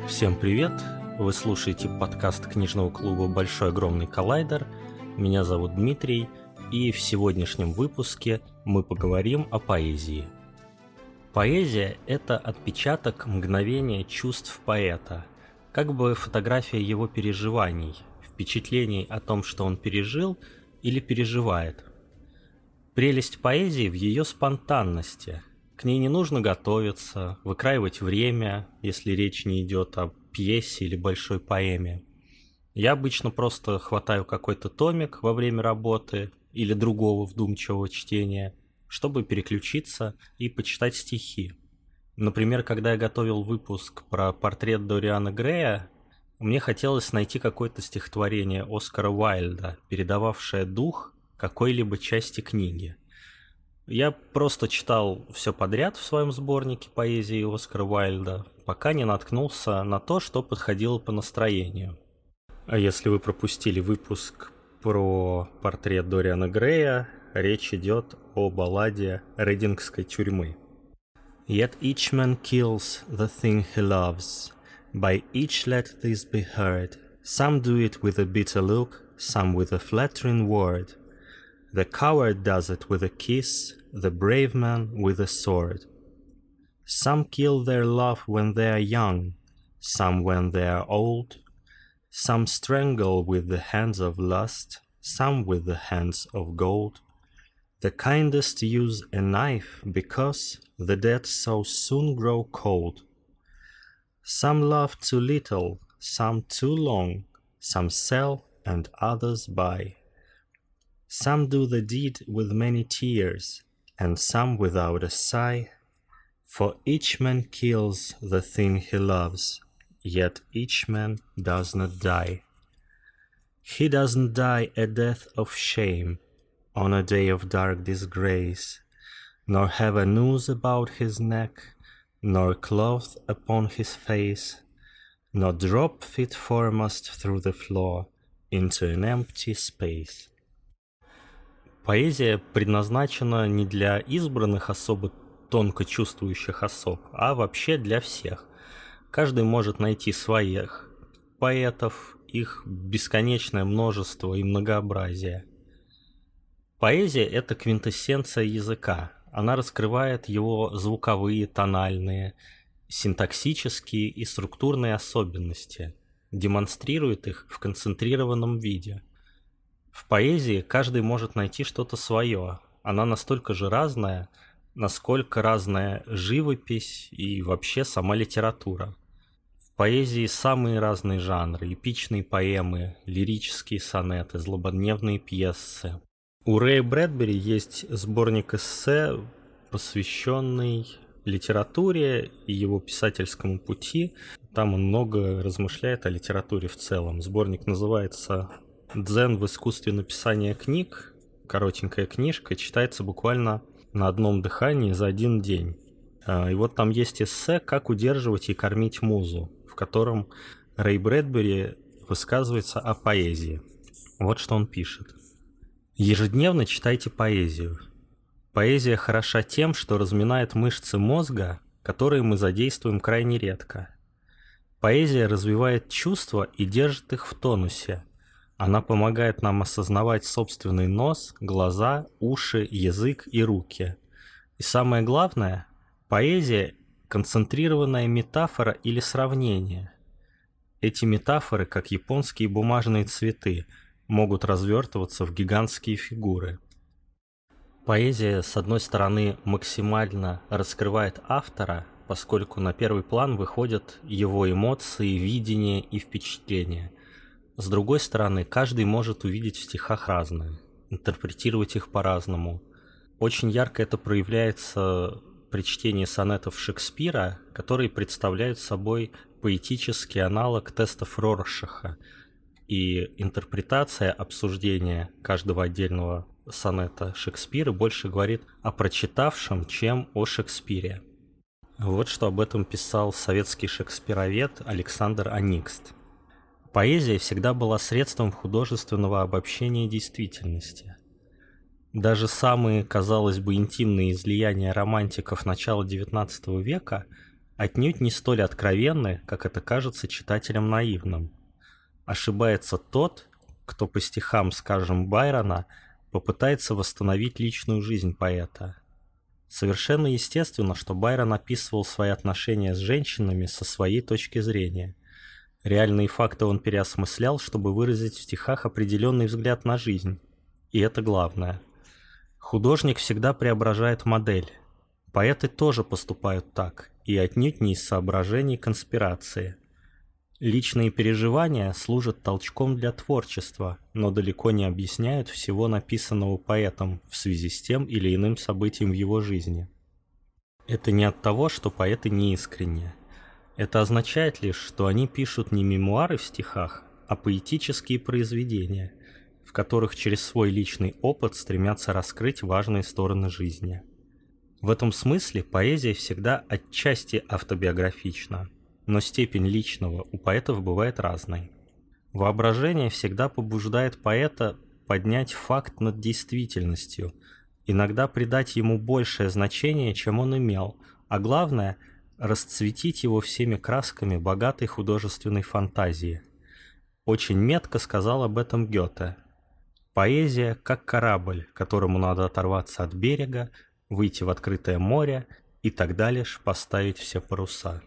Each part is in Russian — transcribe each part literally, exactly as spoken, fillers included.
Всем привет! Вы слушаете подкаст книжного клуба «Большой огромный коллайдер». Меня зовут Дмитрий, и в сегодняшнем выпуске мы поговорим о поэзии. Поэзия – это отпечаток мгновения чувств поэта, как бы фотография его переживаний, впечатлений о том, что он пережил или переживает. Прелесть поэзии в ее спонтанности. К ней не нужно готовиться, выкраивать время, если речь не идет о пьесе или большой поэме. Я обычно просто хватаю какой-то томик во время работы или другого вдумчивого чтения, чтобы переключиться и почитать стихи. Например, когда я готовил выпуск про портрет Дориана Грея, мне хотелось найти какое-то стихотворение Оскара Уайльда, передававшее дух какой-либо части книги. Я просто читал все подряд в своем сборнике поэзии Оскара Уайльда, пока не наткнулся на то, что подходило по настроению. А если вы пропустили выпуск про портрет Дориана Грея, речь идет о балладе Рейдингской тюрьмы. Yet each man kills the thing he loves. By each let this be heard. Some do it with a bitter look, some with a flattering word. The coward does it with a kiss, the brave man with a sword. Some kill their love when they are young, some when they are old. Some strangle with the hands of lust, some with the hands of gold. The kindest use a knife because the dead so soon grow cold. Some love too little, some too long, some sell and others buy. Some do the deed with many tears, and some without a sigh. For each man kills the thing he loves, yet each man does not die. He doesn't die a death of shame on a day of dark disgrace, nor have a noose about his neck, nor cloth upon his face, nor drop feet foremost through the floor into an empty space. Поэзия предназначена не для избранных особо тонко чувствующих особ, а вообще для всех. Каждый может найти своих поэтов, их бесконечное множество и многообразие. Поэзия – это квинтэссенция языка. Она раскрывает его звуковые, тональные, синтаксические и структурные особенности, демонстрирует их в концентрированном виде. В поэзии каждый может найти что-то свое. Она настолько же разная, насколько разная живопись и вообще сама литература. В поэзии самые разные жанры: эпичные поэмы, лирические сонеты, злободневные пьесы. У Рэя Брэдбери есть сборник эссе, посвященный литературе и его писательскому пути. Там он много размышляет о литературе в целом. Сборник называется «Дзен в искусстве написания книг». Коротенькая книжка, читается буквально на одном дыхании за один день. И вот там есть эссе «Как удерживать и кормить музу», в котором Рэй Брэдбери высказывается о поэзии. Вот что он пишет. Ежедневно читайте поэзию. Поэзия хороша тем, что разминает мышцы мозга, которые мы задействуем крайне редко. Поэзия развивает чувства и держит их в тонусе. Она помогает нам осознавать собственный нос, глаза, уши, язык и руки. И самое главное, поэзия – концентрированная метафора или сравнение. Эти метафоры, как японские бумажные цветы, могут развертываться в гигантские фигуры. Поэзия, с одной стороны, максимально раскрывает автора, поскольку на первый план выходят его эмоции, видение и впечатления. С другой стороны, каждый может увидеть в стихах разное, интерпретировать их по-разному. Очень ярко это проявляется при чтении сонетов Шекспира, которые представляют собой поэтический аналог тестов Роршаха, и интерпретация, обсуждение каждого отдельного сонета Шекспира больше говорит о прочитавшем, чем о Шекспире. Вот что об этом писал советский шекспировед Александр Аникст. Поэзия всегда была средством художественного обобщения действительности. Даже самые, казалось бы, интимные излияния романтиков начала девятнадцатого века отнюдь не столь откровенны, как это кажется читателям наивным. Ошибается тот, кто по стихам, скажем, Байрона, попытается восстановить личную жизнь поэта. Совершенно естественно, что Байрон описывал свои отношения с женщинами со своей точки зрения. Реальные факты он переосмыслял, чтобы выразить в стихах определенный взгляд на жизнь. И это главное. Художник всегда преображает модель. Поэты тоже поступают так, и отнюдь не из соображений конспирации. Личные переживания служат толчком для творчества, но далеко не объясняют всего написанного поэтом в связи с тем или иным событием в его жизни. Это не от того, что поэты неискренни. Это означает лишь, что они пишут не мемуары в стихах, а поэтические произведения, в которых через свой личный опыт стремятся раскрыть важные стороны жизни. В этом смысле поэзия всегда отчасти автобиографична, но степень личного у поэтов бывает разной. Воображение всегда побуждает поэта поднять факт над действительностью, иногда придать ему большее значение, чем он имел, а главное – расцветить его всеми красками богатой художественной фантазии. Очень метко сказал об этом Гёте. Поэзия как корабль, которому надо оторваться от берега, выйти в открытое море и тогда лишь поставить все паруса.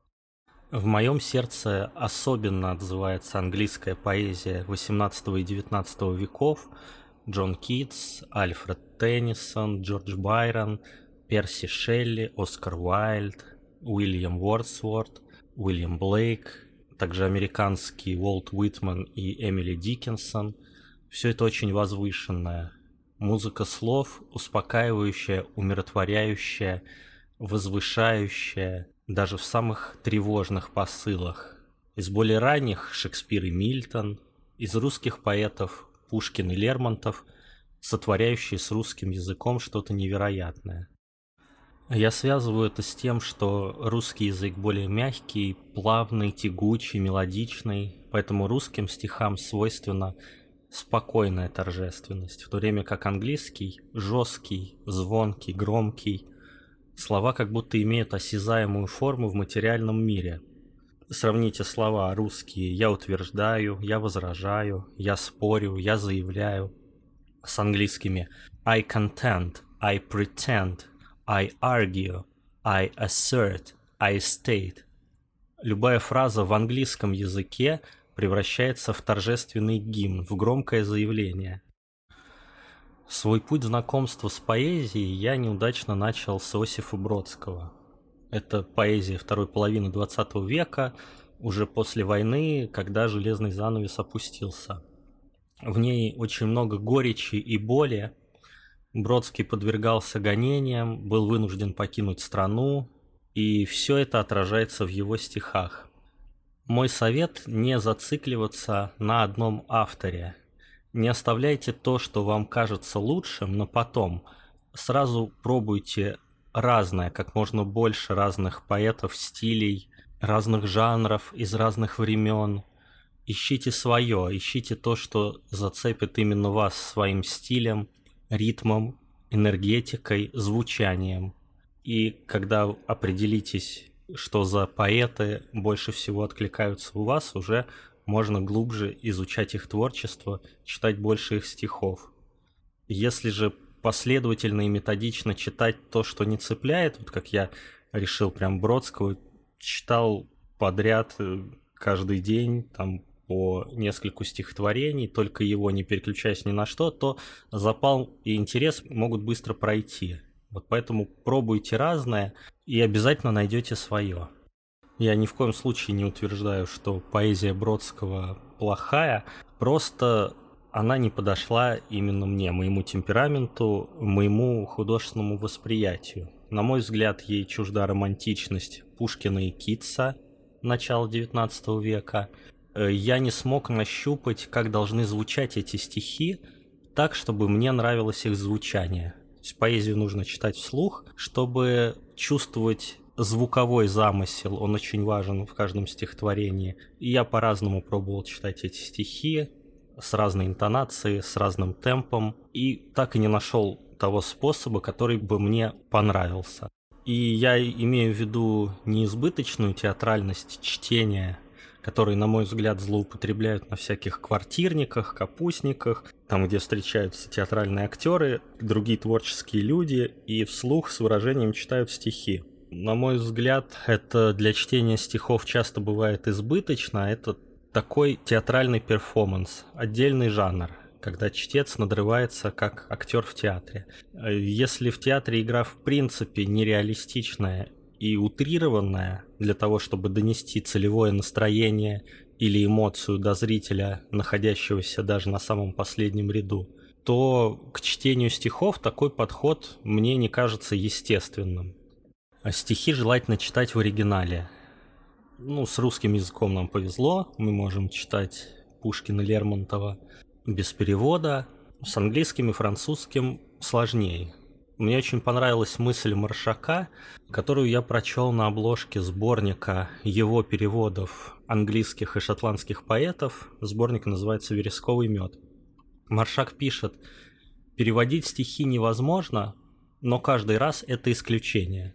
В моем сердце особенно отзывается английская поэзия восемнадцатого и девятнадцатого веков: Джон Китс, Альфред Теннисон, Джордж Байрон, Перси Шелли, Оскар Уайльд, Уильям Уордсворт, Уильям Блейк, также американские Уолт Уитман и Эмили Диккенсон. Все это очень возвышенное. Музыка слов, успокаивающая, умиротворяющая, возвышающая, даже в самых тревожных посылах. Из более ранних Шекспир и Мильтон, из русских поэтов Пушкин и Лермонтов, сотворяющие с русским языком что-то невероятное. Я связываю это с тем, что русский язык более мягкий, плавный, тягучий, мелодичный, поэтому русским стихам свойственна спокойная торжественность, в то время как английский жесткий, звонкий, громкий. Слова как будто имеют осязаемую форму в материальном мире. Сравните слова русские «я утверждаю», «я возражаю», «я спорю», «я заявляю» с английскими I contend, I pretend, I argue, I assert, I state. Любая фраза в английском языке превращается в торжественный гимн, в громкое заявление. Свой путь знакомства с поэзией я неудачно начал с Иосифа Бродского. Это поэзия второй половины двадцатого века, уже после войны, когда железный занавес опустился. В ней очень много горечи и боли. Бродский подвергался гонениям, был вынужден покинуть страну, и все это отражается в его стихах. Мой совет – не зацикливаться на одном авторе. Не оставляйте то, что вам кажется лучшим, но потом сразу пробуйте разное, как можно больше разных поэтов, стилей, разных жанров из разных времен. Ищите свое, ищите то, что зацепит именно вас своим стилем, ритмом, энергетикой, звучанием. И когда определитесь, что за поэты больше всего откликаются у вас, уже можно глубже изучать их творчество, читать больше их стихов. Если же последовательно и методично читать то, что не цепляет, вот как я решил прям Бродского, читал подряд каждый день, там, по нескольку стихотворений, только его, не переключаясь ни на что, то запал и интерес могут быстро пройти. Вот поэтому пробуйте разное и обязательно найдете свое. Я ни в коем случае не утверждаю, что поэзия Бродского плохая, просто она не подошла именно мне, моему темпераменту, моему художественному восприятию. На мой взгляд, ей чужда романтичность Пушкина и Китса начала девятнадцатого века. Я не смог нащупать, как должны звучать эти стихи, так, чтобы мне нравилось их звучание. То есть поэзию нужно читать вслух, чтобы чувствовать звуковой замысел, он очень важен в каждом стихотворении. И я по-разному пробовал читать эти стихи, с разной интонацией, с разным темпом, и так и не нашел того способа, который бы мне понравился. И я имею в виду не избыточную театральность чтения, которые, на мой взгляд, злоупотребляют на всяких квартирниках, капустниках, там, где встречаются театральные актеры, другие творческие люди, и вслух с выражением читают стихи. На мой взгляд, это для чтения стихов часто бывает избыточно, это такой театральный перформанс, отдельный жанр, когда чтец надрывается как актер в театре. Если в театре игра в принципе нереалистичная и утрированная для того, чтобы донести целевое настроение или эмоцию до зрителя, находящегося даже на самом последнем ряду, то к чтению стихов такой подход мне не кажется естественным. А стихи желательно читать в оригинале. Ну, с русским языком нам повезло, мы можем читать Пушкина, Лермонтова без перевода, с английским и французским сложнее. Мне очень понравилась мысль Маршака, которую я прочел на обложке сборника его переводов английских и шотландских поэтов. Сборник называется «Вересковый мед». Маршак пишет: «Переводить стихи невозможно, но каждый раз это исключение».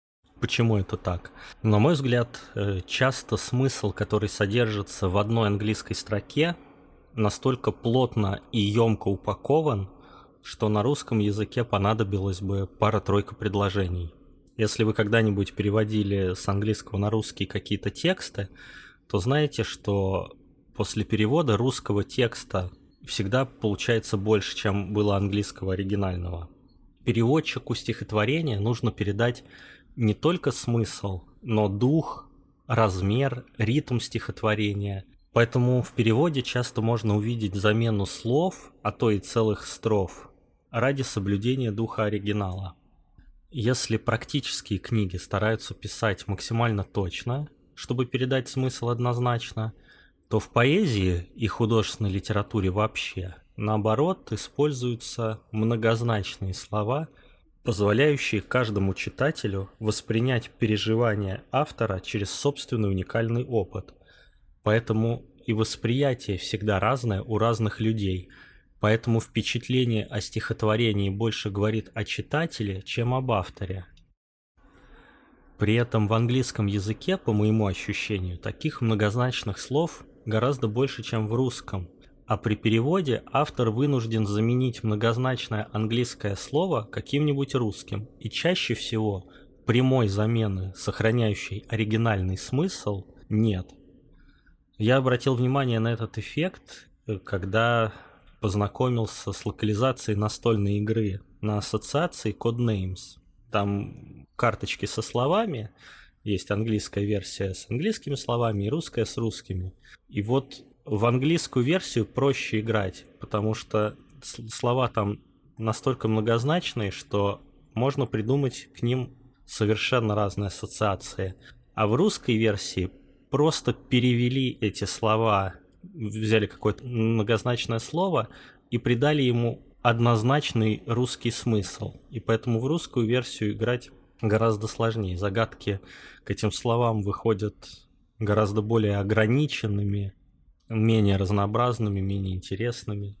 Почему это так? На мой взгляд, часто смысл, который содержится в одной английской строке, настолько плотно и емко упакован, что на русском языке понадобилось бы пара-тройка предложений. Если вы когда-нибудь переводили с английского на русский какие-то тексты, то знаете, что после перевода русского текста всегда получается больше, чем было английского оригинального. Переводчику стихотворения нужно передать не только смысл, но дух, размер, ритм стихотворения. Поэтому в переводе часто можно увидеть замену слов, а то и целых строф, ради соблюдения духа оригинала. Если практические книги стараются писать максимально точно, чтобы передать смысл однозначно, то в поэзии и художественной литературе вообще, наоборот, используются многозначные слова, позволяющие каждому читателю воспринять переживания автора через собственный уникальный опыт. Поэтому и восприятие всегда разное у разных людей. Поэтому впечатление о стихотворении больше говорит о читателе, чем об авторе. При этом в английском языке, по моему ощущению, таких многозначных слов гораздо больше, чем в русском. А при переводе автор вынужден заменить многозначное английское слово каким-нибудь русским. И чаще всего прямой замены, сохраняющей оригинальный смысл, нет. Я обратил внимание на этот эффект, когда познакомился с локализацией настольной игры на ассоциации Codenames. Там карточки со словами, есть английская версия с английскими словами и русская с русскими. И вот в английскую версию проще играть, потому что слова там настолько многозначные, что можно придумать к ним совершенно разные ассоциации. А в русской версии просто перевели эти слова, взяли какое-то многозначное слово и придали ему однозначный русский смысл. И поэтому в русскую версию играть гораздо сложнее. Загадки к этим словам выходят гораздо более ограниченными, менее разнообразными, менее интересными.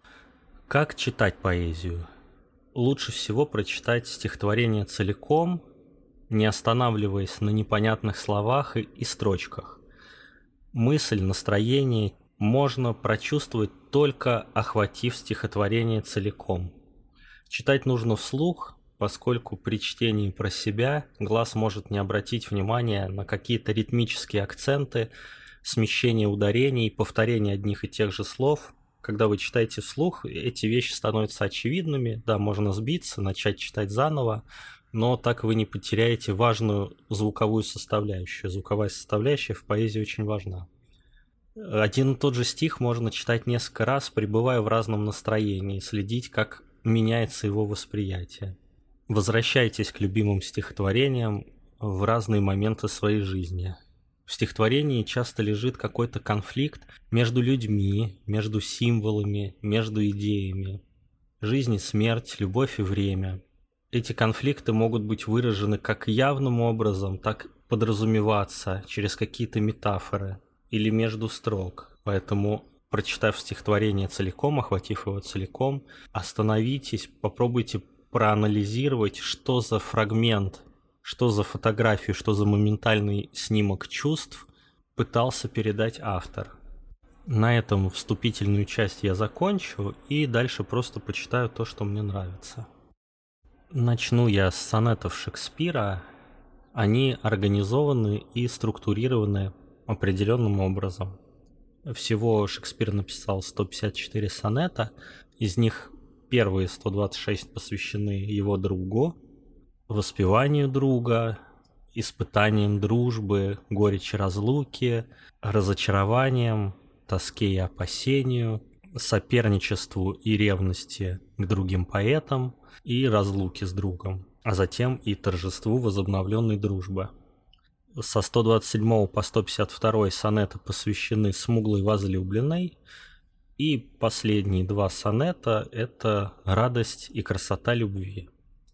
Как читать поэзию? Лучше всего прочитать стихотворение целиком, не останавливаясь на непонятных словах и, и строчках. Мысль, настроение можно прочувствовать, только охватив стихотворение целиком. Читать нужно вслух, поскольку при чтении про себя глаз может не обратить внимания на какие-то ритмические акценты, смещение ударений, повторение одних и тех же слов. Когда вы читаете вслух, эти вещи становятся очевидными, да, можно сбиться, начать читать заново, но так вы не потеряете важную звуковую составляющую. Звуковая составляющая в поэзии очень важна. Один и тот же стих можно читать несколько раз, пребывая в разном настроении, следить, как меняется его восприятие. Возвращайтесь к любимым стихотворениям в разные моменты своей жизни. В стихотворении часто лежит какой-то конфликт между людьми, между символами, между идеями. Жизнь и смерть, любовь и время. Эти конфликты могут быть выражены как явным образом, так подразумеваться через какие-то метафоры или между строк. Поэтому, прочитав стихотворение целиком, охватив его целиком, остановитесь, попробуйте проанализировать, что за фрагмент что за фотографию, что за моментальный снимок чувств пытался передать автор. На этом вступительную часть я закончу и дальше просто почитаю то, что мне нравится. Начну я с сонетов Шекспира. Они организованы и структурированы определенным образом. Всего Шекспир написал сто пятьдесят четыре сонета, из них первые сто двадцать шесть посвящены его другу, воспеванию друга, испытаниям дружбы, горечи разлуки, разочарованиям, тоске и опасению, соперничеству и ревности к другим поэтам и разлуке с другом, а затем и торжеству возобновленной дружбы. Со сто двадцать седьмого по сто пятьдесят второй сонеты посвящены смуглой возлюбленной, и последние два сонета – это радость и красота любви.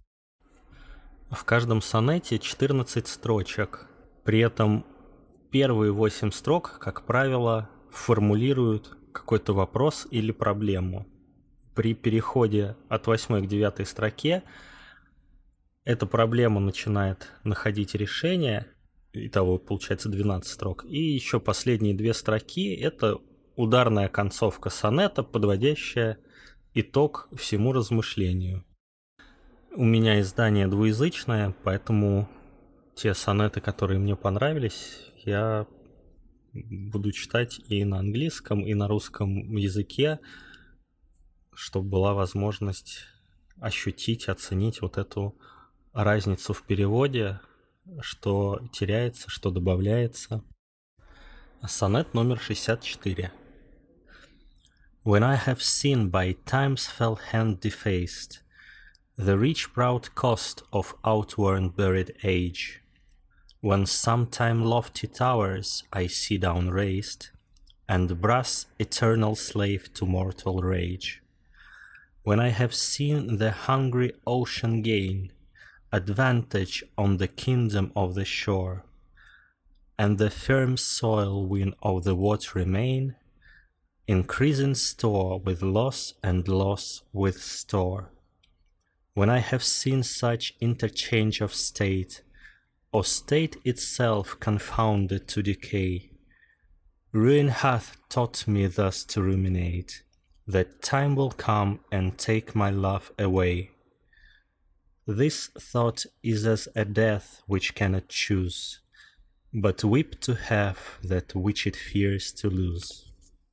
В каждом сонете четырнадцать строчек, при этом первые восемь строк, как правило, формулируют какой-то вопрос или проблему. При переходе от восьмой к девятой строке эта проблема начинает находить решение, итого получается двенадцать строк, и еще последние две строки – это ударная концовка сонета, подводящая итог всему размышлению. У меня издание двуязычное, поэтому те сонеты, которые мне понравились, я буду читать и на английском, и на русском языке, чтобы была возможность ощутить, оценить вот эту разницу в переводе, что теряется, что добавляется. Сонет номер шестьдесят четыре. When I have seen by time's fell hand defaced the rich proud cost of outworn buried age, when sometime lofty towers I see down raised, and brass eternal slave to mortal rage, when I have seen the hungry ocean gain advantage on the kingdom of the shore, and the firm soil win of the water remain, increasing store with loss and loss with store, when I have seen such interchange of state, or state itself confounded to decay, ruin hath taught me thus to ruminate, that time will come and take my love away. This thought is as a death which cannot choose, but weep to have that which it fears to lose.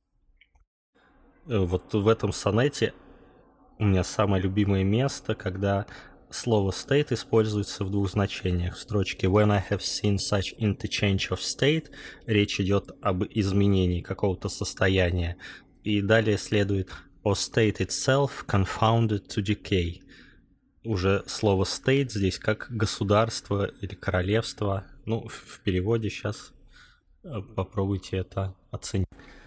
Вот в этом сонете у меня самое любимое место, когда слово state используется в двух значениях. В строчке when I have seen such interchange of state речь идет об изменении какого-то состояния. И далее следует or state itself confounded to decay. Уже слово state здесь как государство или королевство. Ну, в переводе сейчас попробуйте это оценить.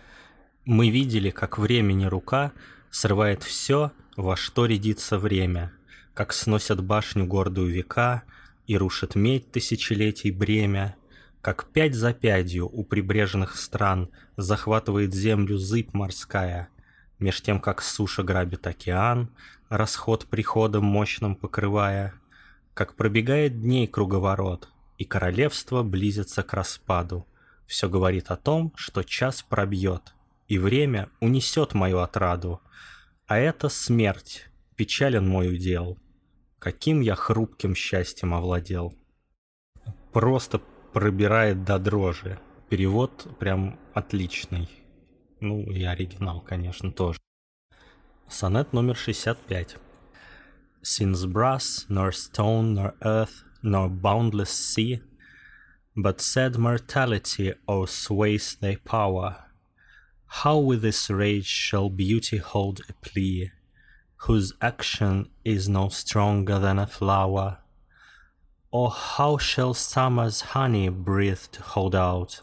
Мы видели, как времени рука срывает все, во что рядится время, как сносят башню гордую века и рушит медь тысячелетий бремя, как пять за пятью у прибрежных стран захватывает землю зыбь морская, меж тем, как суша грабит океан, расход приходом мощным покрывая, как пробегает дней круговорот, и королевство близится к распаду. Все говорит о том, что час пробьет, и время унесет мою отраду. А это смерть, печален мой удел, каким я хрупким счастьем овладел. Просто пробирает до дрожи. Перевод прям отличный. Ну и оригинал, конечно, тоже. Сонет номер шестьдесят пять. Since brass, nor stone, nor earth, nor boundless sea, but sad mortality o'ersways thy power, how with this rage shall beauty hold a plea, whose action is no stronger than a flower? Or how shall summer's honey breathed hold out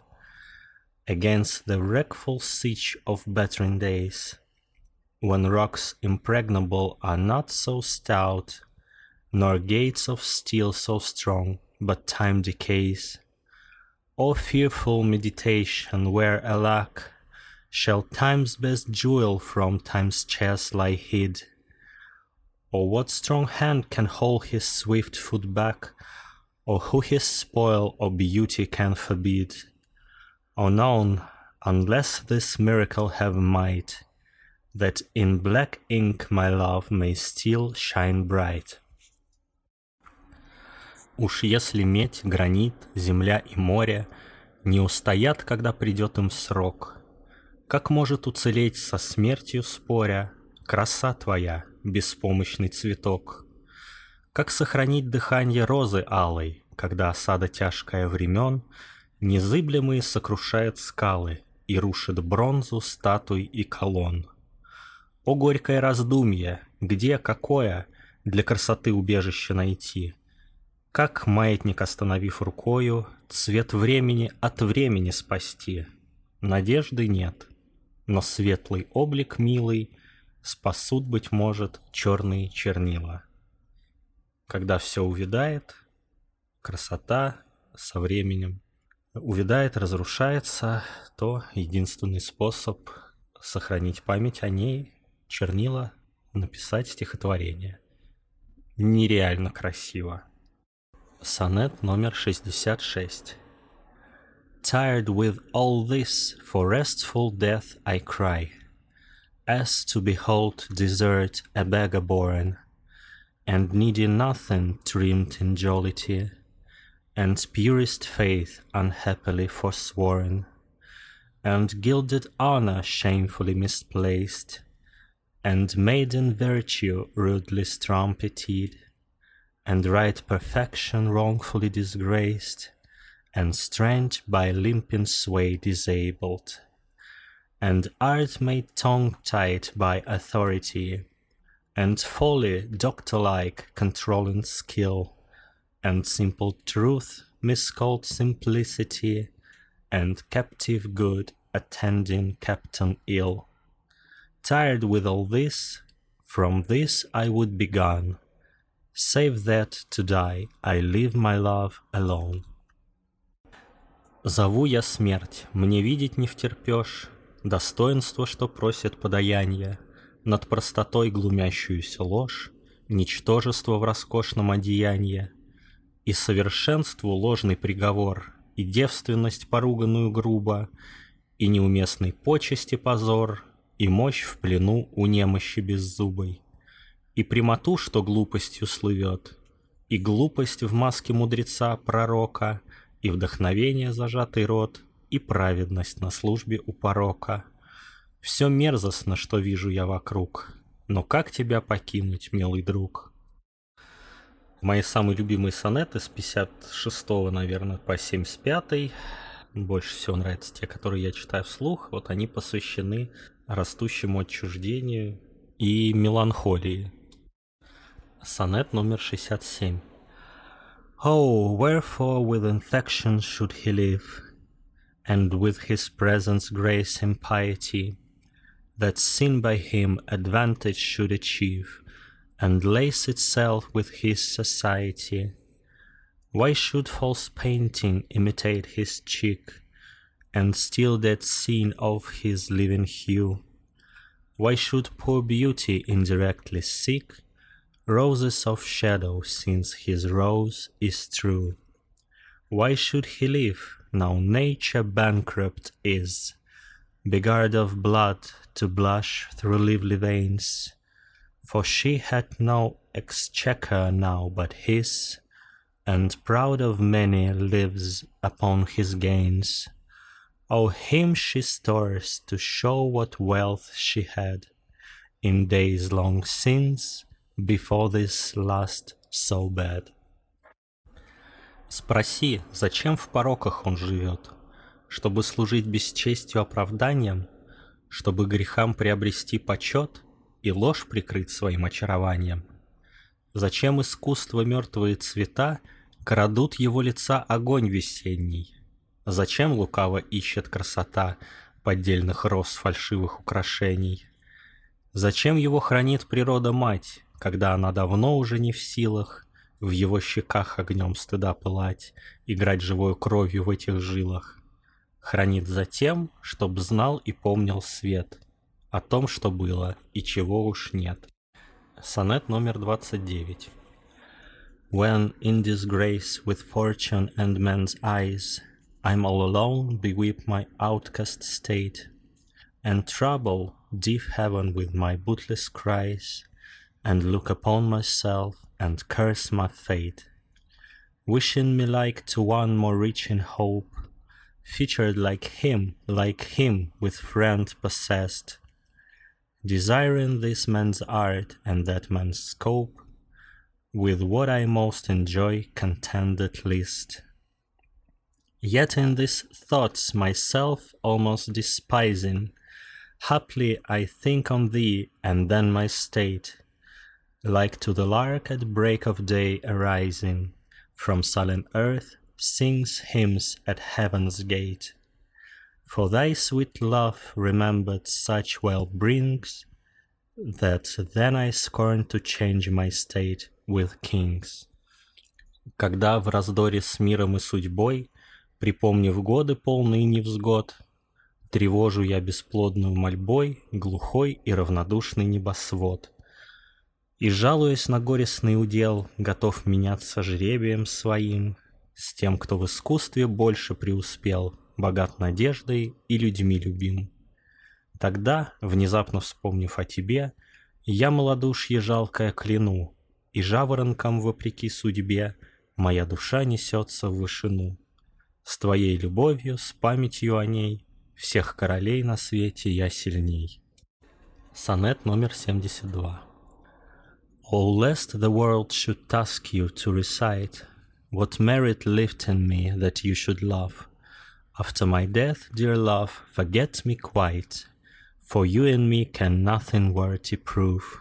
against the wreckful siege of battering days, when rocks impregnable are not so stout, nor gates of steel so strong, but time decays? O fearful meditation, where, alack, shall time's best jewel from time's chest lie hid? Or what strong hand can hold his swift foot back, or who his spoil or beauty can forbid, or none, unless this miracle have might, that in black ink my love may still shine bright. Уж если медь, гранит, земля и море не устоят, когда придет им срок, как может уцелеть со смертью споря краса твоя, беспомощный цветок? Как сохранить дыхание розы алой, когда осада тяжкая времен незыблемые сокрушает скалы и рушит бронзу статуй и колонн? О горькое раздумье, где, какое для красоты убежище найти? Как маятник, остановив рукою, цвет времени от времени спасти? Надежды нет, но светлый облик милый спасут, быть может, черные чернила. Когда все увядает, красота со временем увядает, разрушается, то единственный способ сохранить память о ней — чернила, написать стихотворение. Нереально красиво. Сонет номер шестьдесят шесть. Tired with all this, for restful death I cry, as to behold desert a beggar born, and needing nothing trimmed in jollity, and purest faith unhappily forsworn, and gilded honor shamefully misplaced, and maiden virtue rudely strumpeted, and right perfection wrongfully disgraced, and strength by limping sway disabled, and art made tongue-tied by authority, and folly doctor-like controlling skill, and simple truth miscalled simplicity, and captive good attending captain ill. Tired with all this, from this I would be gone, save that to die I leave my love alone. Зову я смерть, мне видеть не втерпешь достоинство, что просит подаянья, над простотой глумящуюся ложь, ничтожество в роскошном одеянье, и совершенству ложный приговор, и девственность поруганную грубо, и неуместной почести позор, и мощь в плену у немощи беззубой, и прямоту, что глупостью слывет, и глупость в маске мудреца пророка, и вдохновение зажатый рот, и праведность на службе у порока. Все мерзостно, что вижу я вокруг, но как тебя покинуть, милый друг? Мои самые любимые сонеты с пятьдесят шестого, наверное, по семьдесят пятый, больше всего нравятся те, которые я читаю вслух, вот они посвящены растущему отчуждению и меланхолии. Сонет номер шестьдесят семь. Oh, wherefore with infection should he live, and with his presence grace and piety, that sin by him advantage should achieve, and lace itself with his society? Why should false painting imitate his cheek, and steal that scene of his living hue? Why should poor beauty indirectly seek roses of shadow, since his rose is true? Why should he live, now nature bankrupt is, beggared of blood to blush through lively veins? For she had no exchequer now but his, and proud of many lives upon his gains. O him she stores to show what wealth she had in days long since, before this last so bad. Спроси, зачем в пороках он живет? Чтобы служить бесчестью оправданием? Чтобы грехам приобрести почет и ложь прикрыть своим очарованием? Зачем искусство мертвые цвета крадут его лица огонь весенний? Зачем лукаво ищет красота поддельных роз фальшивых украшений? Зачем его хранит природа-мать, когда она давно уже не в силах в его щеках огнем стыда пылать, играть живой кровью в этих жилах? Хранит за тем, чтоб знал и помнил свет о том, что было и чего уж нет. Сонет номер двадцать девять. When in disgrace with fortune and men's eyes, I'm all alone, beweep my outcast state, and trouble deaf heaven with my bootless cries, and look upon myself and curse my fate, wishing me like to one more rich in hope, featured like him, like him with friend possessed, desiring this man's art and that man's scope, with what I most enjoy content at least. Yet in these thoughts myself almost despising, haply I think on thee and then my state, like to the lark at break of day arising, from sullen earth sings hymns at heaven's gate. For thy sweet love remembered such well brings, that then I scorn to change my state with kings. Когда в раздоре с миром и судьбой, припомнив годы полные невзгод, тревожу я бесплодную мольбой глухой и равнодушный небосвод. И, жалуясь на горестный удел, готов меняться жребием своим с тем, кто в искусстве больше преуспел, богат надеждой и людьми любим. Тогда, внезапно вспомнив о тебе, я малодушье жалкое кляну, и жаворонком, вопреки судьбе, моя душа несется в вышину. С твоей любовью, с памятью о ней, всех королей на свете я сильней. Сонет номер семьдесят два. Oh, lest the world should task you to recite what merit lived in me that you should love. After my death, dear love, forget me quite, for you and me can nothing worthy prove.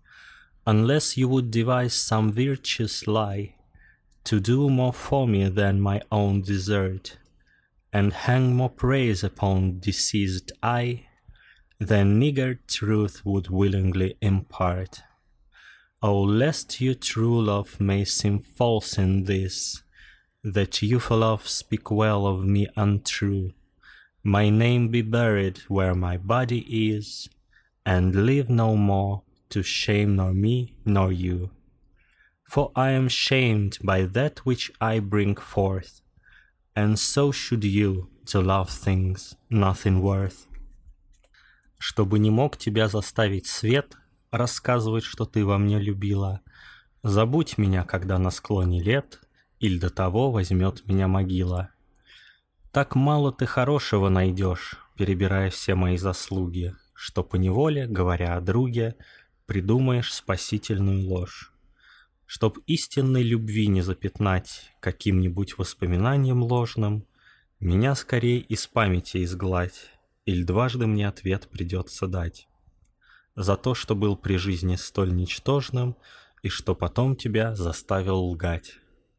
Unless you would devise some virtuous lie, to do more for me than my own desert, and hang more praise upon deceased I, than niggard truth would willingly impart. Oh, lest your true love may seem false in this, that you for love speak well of me untrue, my name be buried where my body is, and live no more to shame nor me nor you. For I am shamed by that which I bring forth, and so should you, to love things nothing worth. Чтобы не мог тебя заставить свет рассказывать, что ты во мне любила, забудь меня, когда на склоне лет, иль до того возьмет меня могила. Так мало ты хорошего найдешь, перебирая все мои заслуги, что поневоле, говоря о друге, придумаешь спасительную ложь. Чтоб истинной любви не запятнать каким-нибудь воспоминанием ложным, меня скорей из памяти изгладь, иль дважды мне ответ придется дать. За то, что был при жизни столь ничтожным, и что потом тебя заставил лгать.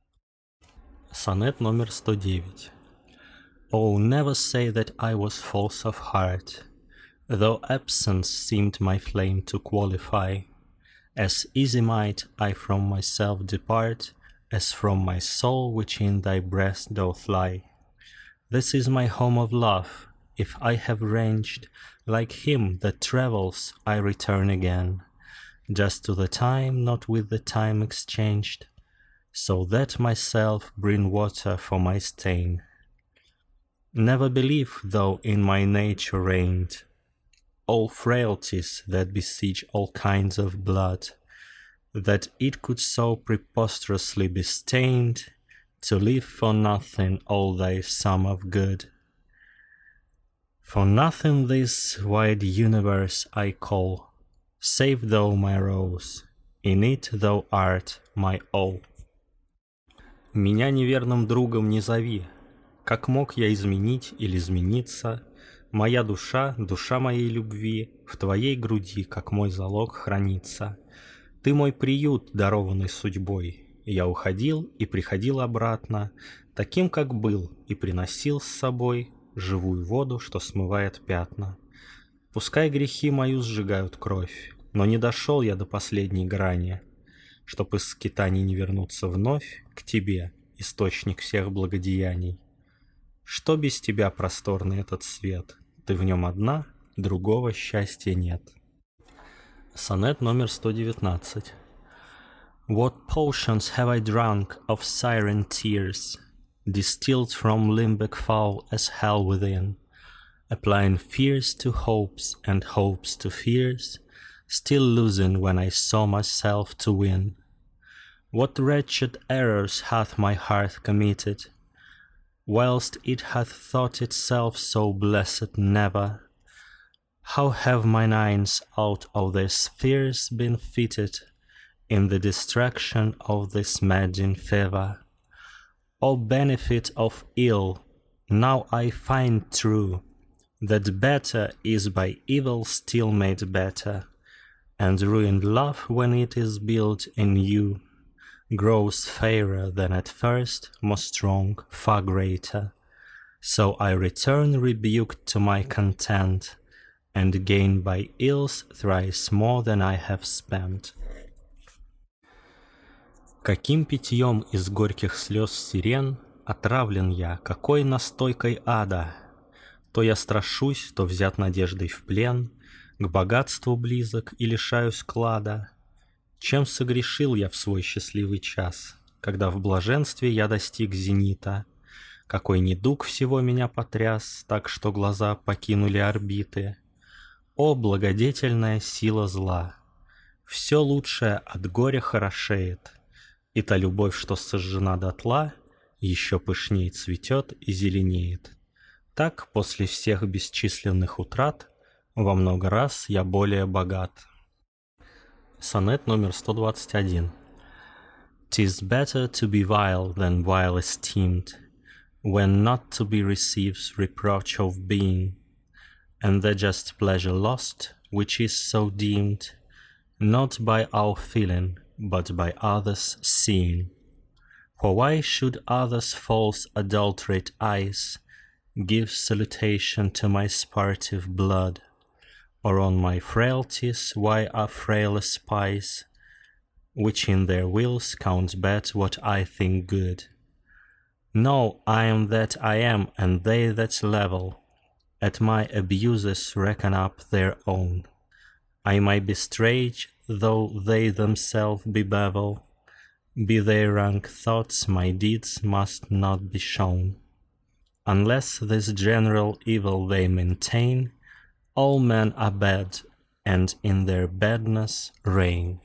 Сонет номер сто девять. Oh, never say that I was false of heart, though absence seemed my flame to qualify. As easy might I from myself depart, as from my soul which in thy breast doth lie. This is my home of love. If I have ranged, like him that travels, I return again, just to the time, not with the time exchanged, so that myself bring water for my stain. Never believe, though in my nature reigned all frailties that besiege all kinds of blood, that it could so preposterously be stained to live for nothing all thy sum of good. For nothing this wide universe I call, save thou my rose, in it thou art my all. Меня неверным другом не зови, как мог я изменить или измениться, моя душа, душа моей любви, в твоей груди, как мой залог, хранится. Ты мой приют, дарованный судьбой, я уходил и приходил обратно, таким, как был, и приносил с собой живую воду, что смывает пятна. Пускай грехи мою сжигают кровь, но не дошел я до последней грани, чтоб из скитаний не вернуться вновь к тебе, источник всех благодеяний. Что без тебя просторный этот свет? Ты в нем одна, другого счастья нет. Сонет номер сто девятнадцать. What potions have I drunk of siren tears, distilled from limbic foul as hell within, applying fears to hopes and hopes to fears, still losing when I saw myself to win. What wretched errors hath my heart committed, whilst it hath thought itself so blessed never? How have mine eyes out of their spheres been fitted in the distraction of this madding fever? O benefit of ill, now I find true, that better is by evil still made better, and ruined love when it is built anew grows fairer than at first, more strong, far greater. So I return rebuked to my content, and gain by ills thrice more than I have spent. Каким питьем из горьких слез сирен отравлен я, какой настойкой ада! То я страшусь, то взят надеждой в плен, к богатству близок и лишаюсь клада. Чем согрешил я в свой счастливый час, когда в блаженстве я достиг зенита? Какой недуг всего меня потряс, так что глаза покинули орбиты? О, благодетельная сила зла! Все лучшее от горя хорошеет, и та любовь, что сожжена дотла, еще пышней цветет и зеленеет. Так, после всех бесчисленных утрат, во много раз я более богат. Сонет номер сто двадцать один. "'Tis better to be vile than vile esteemed, when not to be receives reproach of being, and the just pleasure lost, which is so deemed, not by our feeling, but by others' seeing. For why should others' false adulterate eyes give salutation to my sportive blood? Or on my frailties why are frailer spies, which in their wills count bad what I think good? No, I am that I am, and they that level at my abuses reckon up their own. I might be strange, though they themselves be bevel, be their rank thoughts, my deeds must not be shown. Unless this general evil they maintain, all men are bad, and in their badness reign."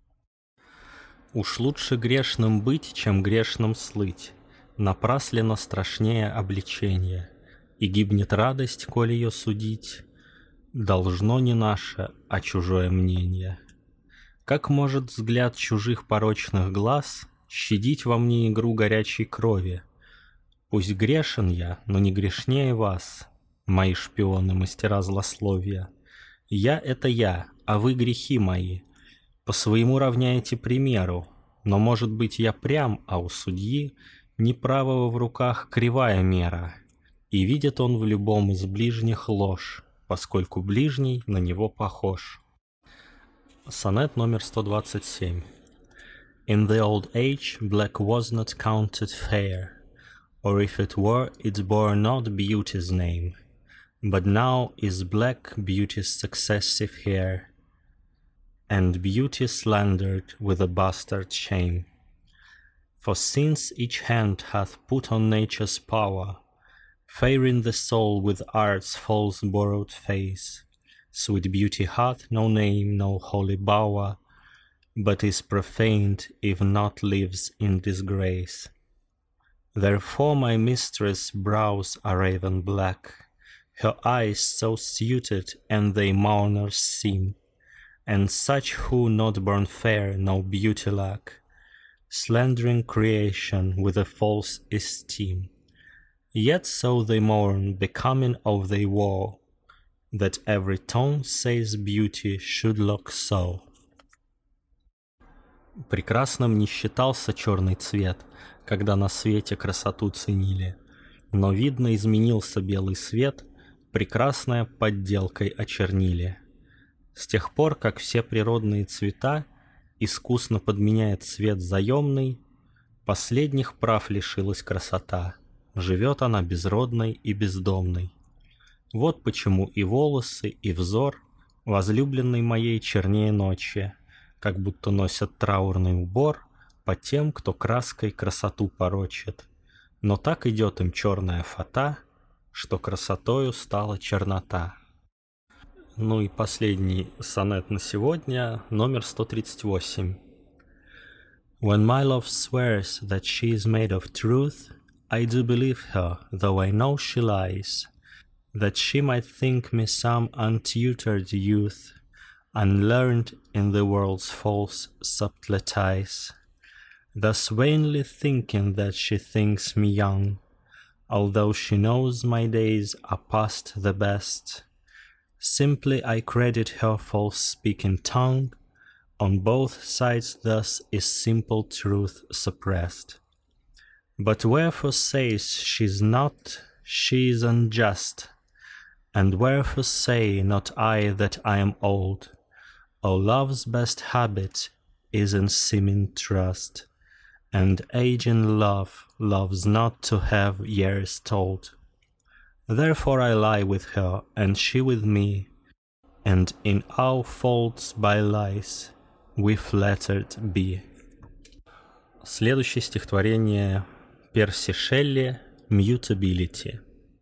Уж лучше грешным быть, чем грешным слыть, напрасленно страшнее обличение, и гибнет радость, коль ее судить должно не наше, а чужое мнение. Как может взгляд чужих порочных глаз щадить во мне игру горячей крови? Пусть грешен я, но не грешнее вас, мои шпионы, мастера злословия. Я — это я, а вы — грехи мои. По своему равняете примеру, но, может быть, я прям, а у судьи неправого в руках кривая мера, и видит он в любом из ближних ложь, поскольку ближний на него похож. Сонет номер сто двадцать семь. "In the old age black was not counted fair, or if it were, it bore not beauty's name. But now is black beauty's successive hair, and beauty slandered with a bastard shame. For since each hand hath put on nature's power, fairing the soul with art's false borrowed face, sweet beauty hath no name, no holy bower, but is profaned if not lives in disgrace. Therefore my mistress' brows are raven black, her eyes so suited, and they mourners seem, and such who not born fair no beauty lack, slandering creation with a false esteem. Yet so they mourn, becoming of they woe, that every tongue says beauty should look so." Прекрасным не считался черный цвет, когда на свете красоту ценили, но, видно, изменился белый свет, прекрасное подделкой очернили. С тех пор, как все природные цвета искусно подменяет цвет заемный, последних прав лишилась красота, живет она безродной и бездомной. Вот почему и волосы, и взор возлюбленной моей чернее ночи, как будто носят траурный убор по тем, кто краской красоту порочит. Но так идет им черная фата, что красотою стала чернота. Ну и последний сонет на сегодня, номер сто тридцать восемь. When my love swears that she is made of truth, I do believe her, though I know she lies, that she might think me some untutored youth, unlearned in the world's false subtleties, thus vainly thinking that she thinks me young, although she knows my days are past the best. Simply I credit her false-speaking tongue. On both sides thus is simple truth suppressed. But wherefore says she's not, she is unjust, and wherefore say not I that I am old? O love's best habit is in seeming trust, and aging love loves not to have years told. Therefore I lie with her, and she with me, and in our faults by lies we flattered be. Следующее стихотворение Перси Шелли «Mutability».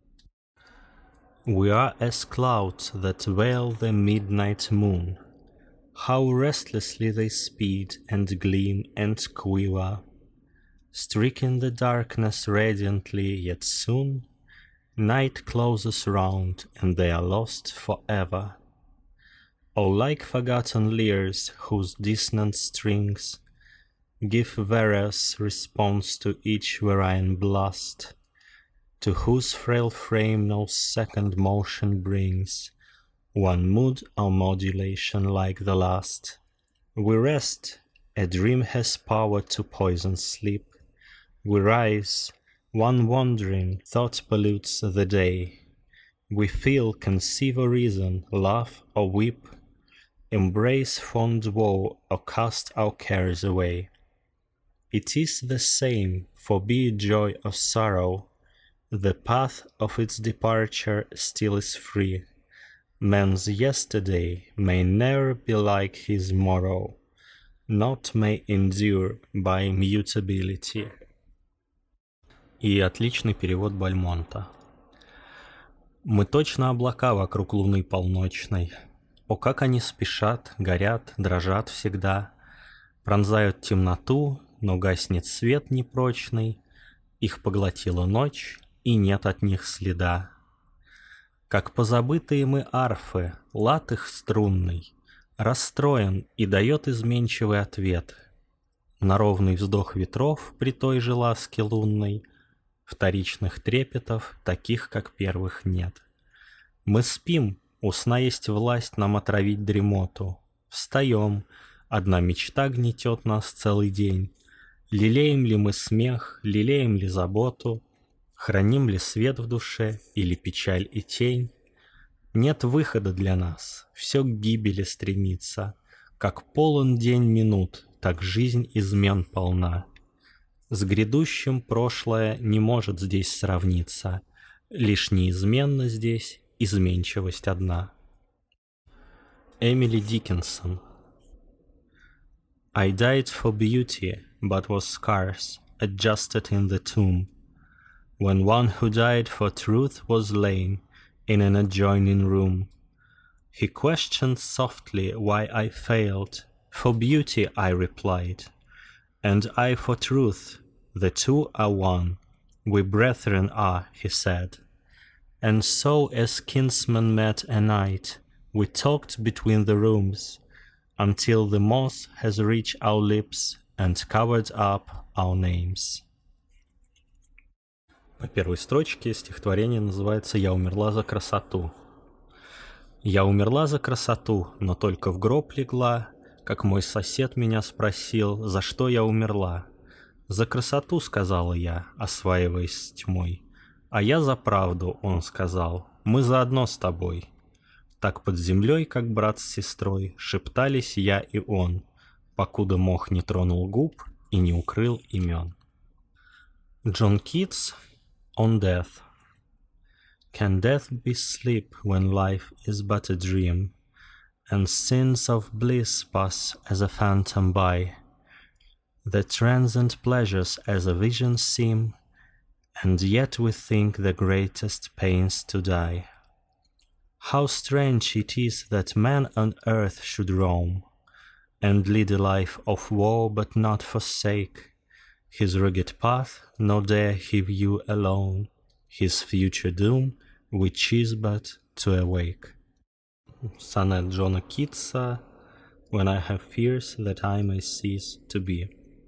We are as clouds that veil the midnight moon. How restlessly they speed and gleam and quiver, streaking the darkness radiantly, yet soon night closes round and they are lost forever. O like forgotten lyres whose dissonant strings give various response to each varying blast, to whose frail frame no second motion brings one mood or modulation like the last. We rest, a dream has power to poison sleep. We rise, one wandering thought pollutes the day. We feel, conceive or reason, laugh or weep, embrace fond woe or cast our cares away. It is the same, for be it joy or sorrow, the path of its departure still is free. Man's yesterday may ne'er be like his morrow, not may endure by mutability. И отличный перевод Бальмонта. Мы точно облака вокруг луны полночной. О, как они спешат, горят, дрожат всегда, пронзают темноту, но гаснет свет непрочный, их поглотила ночь, и нет от них следа. Как позабытые мы арфы, лад их струнный расстроен и дает изменчивый ответ на ровный вздох ветров при той же ласке лунной. Вторичных трепетов, таких, как первых, нет. Мы спим, у сна есть власть нам отравить дремоту. Встаем, одна мечта гнетет нас целый день. Лелеем ли мы смех, лелеем ли заботу, храним ли свет в душе или печаль и тень? Нет выхода для нас, все к гибели стремится. Как полон день минут, так жизнь измен полна. С грядущим прошлое не может здесь сравниться, лишь неизменно здесь изменчивость одна. Эмили Диккенсон. I died for beauty, but was scarce, adjusted in the tomb, when one who died for truth was lain in an adjoining room. He questioned softly why I failed. For beauty, I replied, and I for truth. The two are one. We brethren are, he said. And so as kinsmen met a night, we talked between the rooms, until the moth has reached our lips and covered up our names. По первой строчке стихотворение называется «Я умерла за красоту». Я умерла за красоту, но только в гроб легла, как мой сосед меня спросил, за что я умерла. «За красоту», — сказала я, осваиваясь с тьмой. «А я за правду», — он сказал, — «мы заодно с тобой». Так под землей, как брат с сестрой, шептались я и он, покуда мох не тронул губ и не укрыл имен. Джон Китс on Death. Can death be sleep when life is but a dream, and scenes of bliss pass as a phantom by. The transient pleasures as a vision seem, and yet we think the greatest pains to die. How strange it is that man on earth should roam, and lead a life of woe but not forsake his rugged path, nor dare he view alone his future doom, which is but to awake. Сонет Джона Китса «When I have fears that I may cease to be».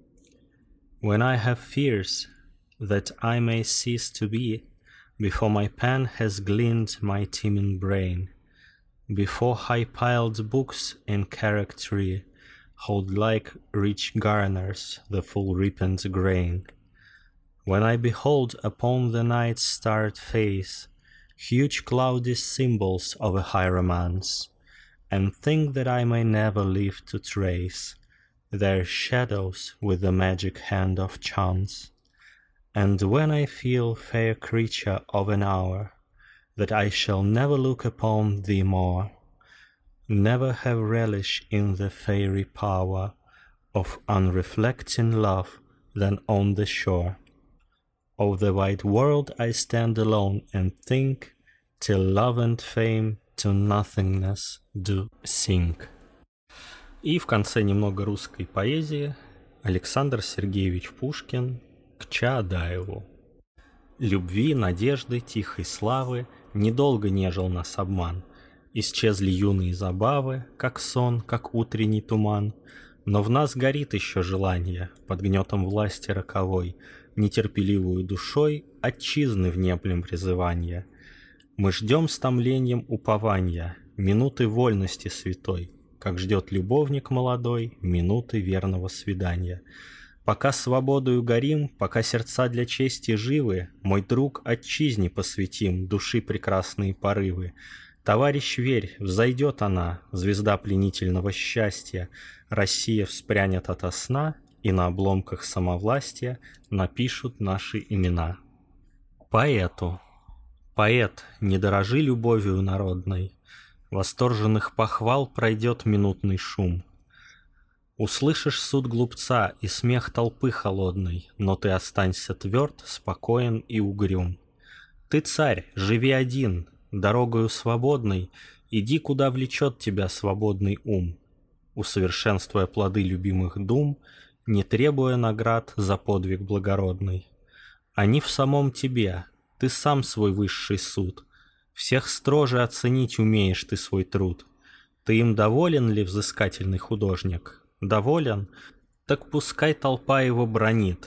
When I have fears that I may cease to be, before my pen has gleaned my teeming brain, before high-piled books in charactery hold like rich garners the full ripened grain, when I behold upon the night's starred face huge cloudy symbols of a high romance, and think that I may never live to trace their shadows with the magic hand of chance, and when I feel, fair creature of an hour, that I shall never look upon thee more, never have relish in the fairy power of unreflecting love than on the shore of the wide world I stand alone and think, till love and fame to nothingness do sink. И в конце немного русской поэзии. Александр Сергеевич Пушкин к Чаадаеву. Любви, надежды, тихой славы недолго нежил нас обман. Исчезли юные забавы, как сон, как утренний туман. Но в нас горит еще желание, под гнетом власти роковой, нетерпеливую душой отчизны внеплем призывания. Мы ждем с томлением упования минуты вольности святой, как ждет любовник молодой минуты верного свидания. Пока свободою горим, пока сердца для чести живы, мой друг, отчизне посвятим души прекрасные порывы. Товарищ, верь, взойдет она, звезда пленительного счастья, Россия вспрянет ото сна, и на обломках самовластия напишут наши имена. Поэту. Поэт, не дорожи любовью народной, восторженных похвал пройдет минутный шум. Услышишь суд глупца и смех толпы холодной, но ты останься тверд, спокоен и угрюм. Ты царь, живи один, дорогою свободной, иди, куда влечет тебя свободный ум, усовершенствуя плоды любимых дум, не требуя наград за подвиг благородный. Они в самом тебе, ты сам свой высший суд, всех строже оценить умеешь ты свой труд. Ты им доволен ли, взыскательный художник? Доволен? Так пускай толпа его бранит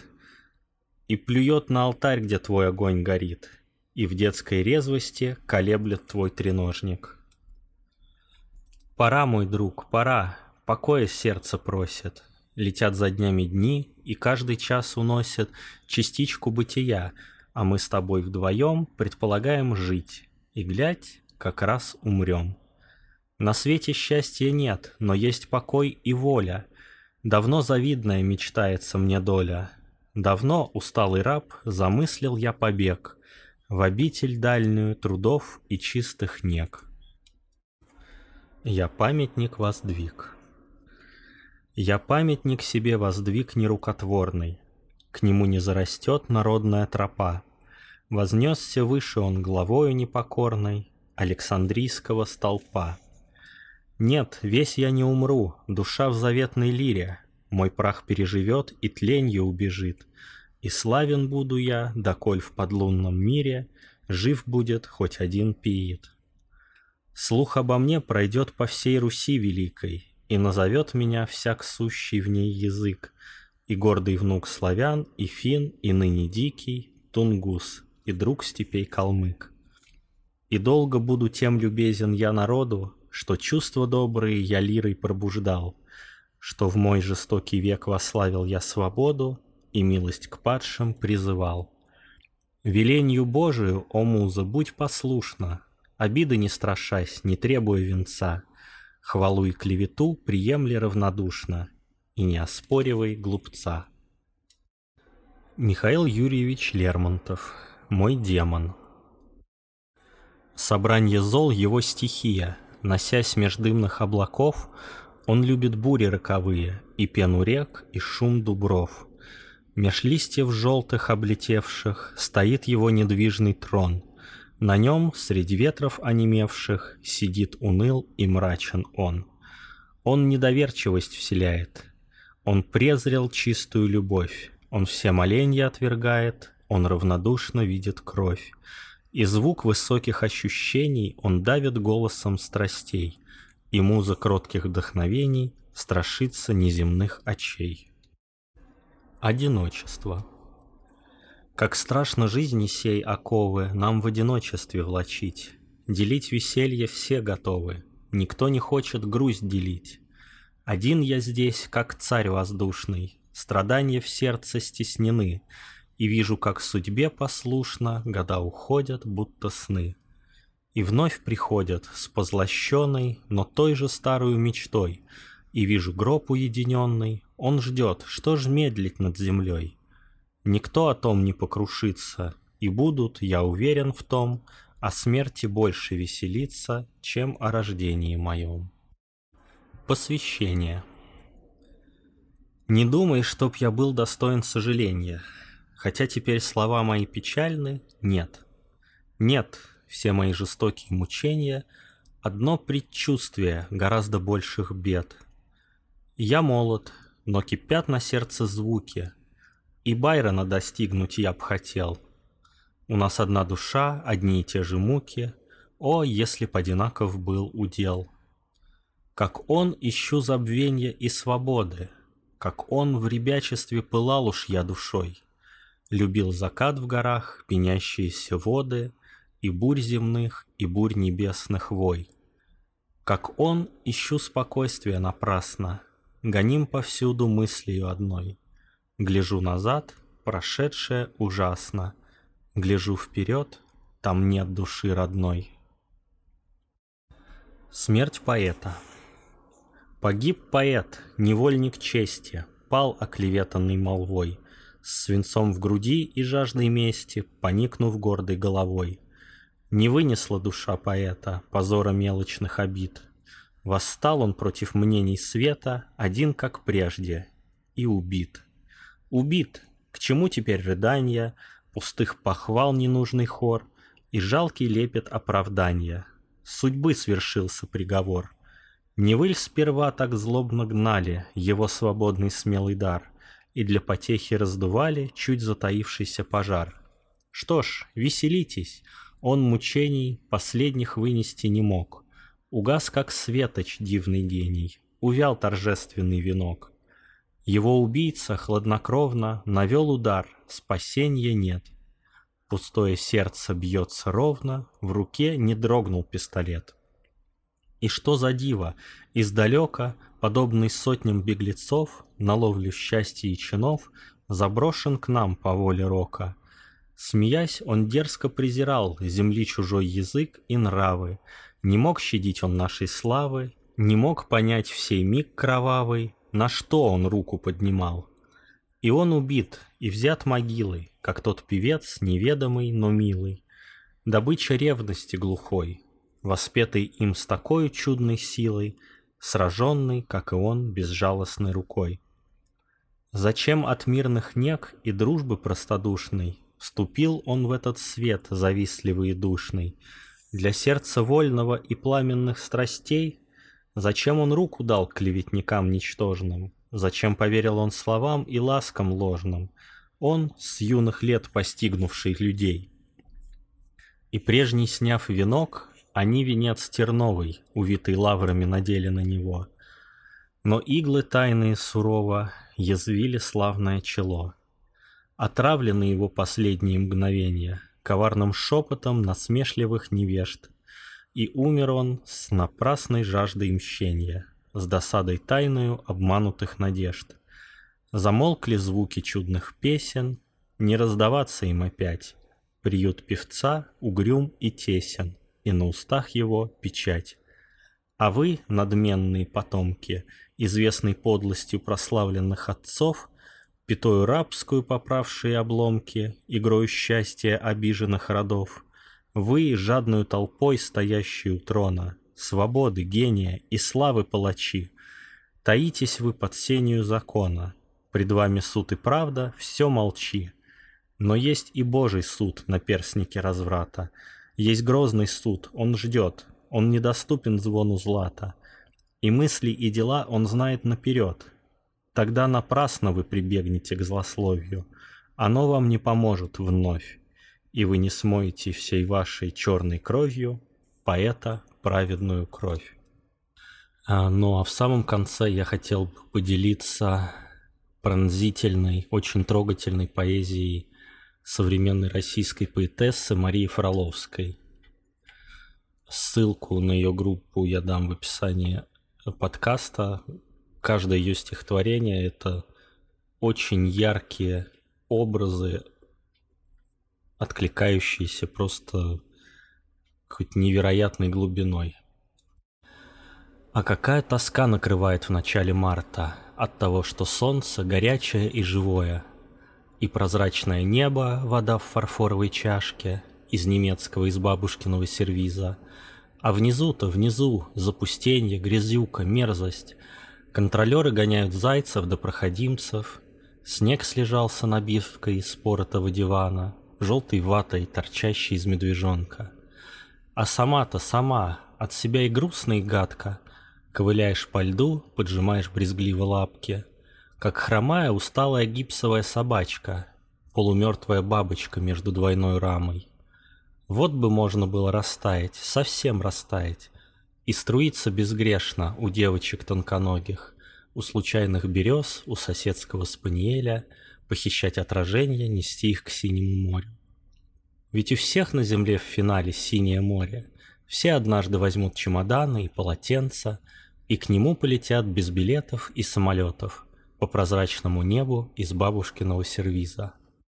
и плюет на алтарь, где твой огонь горит, и в детской резвости колеблет твой треножник. Пора, мой друг, пора, покоя сердце просит. Летят за днями дни, и каждый час уносит частичку бытия, а мы с тобой вдвоем предполагаем жить, и, глядь, как раз умрем. На свете счастья нет, но есть покой и воля. Давно завидная мечтается мне доля. Давно, усталый раб, замыслил я побег в обитель дальнюю трудов и чистых нег. Я памятник воздвиг. Я памятник себе воздвиг нерукотворный, к нему не зарастет народная тропа. Вознесся выше он главою непокорной Александрийского столпа. Нет, весь я не умру, душа в заветной лире, мой прах переживет и тленью убежит, и славен буду я, доколь в подлунном мире жив будет хоть один пиит. Слух обо мне пройдет по всей Руси великой, и назовет меня всяк сущий в ней язык, и гордый внук славян, и фин, и ныне дикий, тунгус, и друг степей калмык. И долго буду тем любезен я народу, что чувства добрые я лирой пробуждал, что в мой жестокий век восславил я свободу и милость к падшим призывал. Веленью Божию, о муза, будь послушна, обиды не страшась, не требуя венца, хвалу и клевету приемли равнодушно и не оспоривай глупца. Михаил Юрьевич Лермонтов. Мой демон. Собранье зол его стихия, носясь меж дымных облаков, он любит бури роковые, и пену рек, и шум дубров. Меж листьев желтых облетевших стоит его недвижный трон. На нем, среди ветров онемевших, сидит уныл и мрачен он. Он недоверчивость вселяет, он презрел чистую любовь, он все моленья отвергает, он равнодушно видит кровь. И звук высоких ощущений он давит голосом страстей, и муза кротких вдохновений страшится неземных очей. Одиночество. Как страшно жизни сей оковы нам в одиночестве влачить. Делить веселье все готовы, никто не хочет грусть делить. Один я здесь, как царь воздушный, страдания в сердце стеснены, и вижу, как судьбе послушно года уходят, будто сны. И вновь приходят с позлощенной, но той же старую мечтой, и вижу гроб уединенный, он ждет, что ж медлить над землей. Никто о том не покрушится, и будут, я уверен в том, о смерти больше веселиться, чем о рождении моем. Посвящение. Не думай, чтоб я был достоин сожаления, хотя теперь слова мои печальны, нет. Нет, все мои жестокие мучения — одно предчувствие гораздо больших бед. Я молод, но кипят на сердце звуки, и Байрона достигнуть я б хотел. У нас одна душа, одни и те же муки, о, если б одинаков был удел. Как он ищу забвенья и свободы, как он в ребячестве пылал уж я душой. Любил закат в горах, пенящиеся воды, и бурь земных, и бурь небесных вой. Как он ищу спокойствия напрасно, гоним повсюду мыслью одной. Гляжу назад, прошедшее ужасно, гляжу вперед, там нет души родной. Смерть поэта. Погиб поэт, невольник чести, пал оклеветанный молвой, с свинцом в груди и жаждой мести, поникнув гордой головой. Не вынесла душа поэта позора мелочных обид. Восстал он против мнений света, один как прежде, и убит. Убит, к чему теперь рыдания, пустых похвал ненужный хор и жалкий лепет оправдания. Судьбы свершился приговор. Невыль сперва так злобно гнали его свободный смелый дар и для потехи раздували чуть затаившийся пожар. Что ж, веселитесь, он мучений последних вынести не мог. Угас, как светоч, дивный гений, увял торжественный венок. Его убийца хладнокровно навел удар, спасенья нет. Пустое сердце бьется ровно, в руке не дрогнул пистолет. И что за диво, издалека, подобный сотням беглецов, на ловлю счастья и чинов, заброшен к нам по воле рока. Смеясь, он дерзко презирал земли чужой язык и нравы, не мог щадить он нашей славы, не мог понять в сей миг кровавый, на что он руку поднимал. И он убит, и взят могилой, как тот певец, неведомый, но милый, добыча ревности глухой, воспетый им с такой чудной силой, сраженный, как и он, безжалостной рукой. Зачем от мирных нег и дружбы простодушной вступил он в этот свет завистливый и душный? Для сердца вольного и пламенных страстей? Зачем он руку дал клеветникам ничтожным? Зачем поверил он словам и ласкам ложным? Он, с юных лет постигнувший людей. И прежний сняв венок, они венец терновый, увитый лаврами, надели на него. Но иглы тайные сурово язвили славное чело. Отравлены его последние мгновения коварным шепотом насмешливых невежд, и умер он с напрасной жаждой мщения, с досадой тайною обманутых надежд. Замолкли звуки чудных песен, не раздаваться им опять. Приют певца угрюм и тесен, и на устах его печать. А вы, надменные потомки, известной подлостью прославленных отцов, пятою рабскую поправшие обломки, игрою счастья обиженных родов, вы, жадную толпой стоящие у трона, свободы, гения и славы палачи, таитесь вы под сенью закона, пред вами суд и правда, все молчи. Но есть и Божий суд на перстнике разврата, есть грозный суд, он ждет, он недоступен звону злата, и мысли и дела он знает наперед. Тогда напрасно вы прибегнете к злословию, оно вам не поможет вновь, и вы не смоете всей вашей черной кровью поэта праведную кровь. А, ну а в самом конце я хотел бы поделиться пронзительной, очень трогательной поэзией современной российской поэтессы Марии Фроловской. Ссылку на ее группу я дам в описании подкаста. Каждое ее стихотворение — это очень яркие образы, откликающиеся просто какой-то невероятной глубиной. А какая тоска накрывает в начале марта от того, что солнце горячее и живое, и прозрачное небо, вода в фарфоровой чашке из немецкого, из бабушкиного сервиза, а внизу-то, внизу, запустенье, грязюка, мерзость. Контролеры гоняют зайцев да проходимцев, снег слежался набивкой из споротого дивана, желтой ватой, торчащей из медвежонка. А сама-то сама, от себя и грустно, и гадко, ковыляешь по льду, поджимаешь брезгливо лапки, как хромая усталая гипсовая собачка, полумертвая бабочка между двойной рамой. Вот бы можно было растаять, совсем растаять, и струиться безгрешно у девочек тонконогих, у случайных берез, у соседского спаниеля, похищать отражения, нести их к синему морю. Ведь у всех на земле в финале синее море, все однажды возьмут чемоданы и полотенца, и к нему полетят без билетов и самолетов по прозрачному небу из бабушкиного сервиза.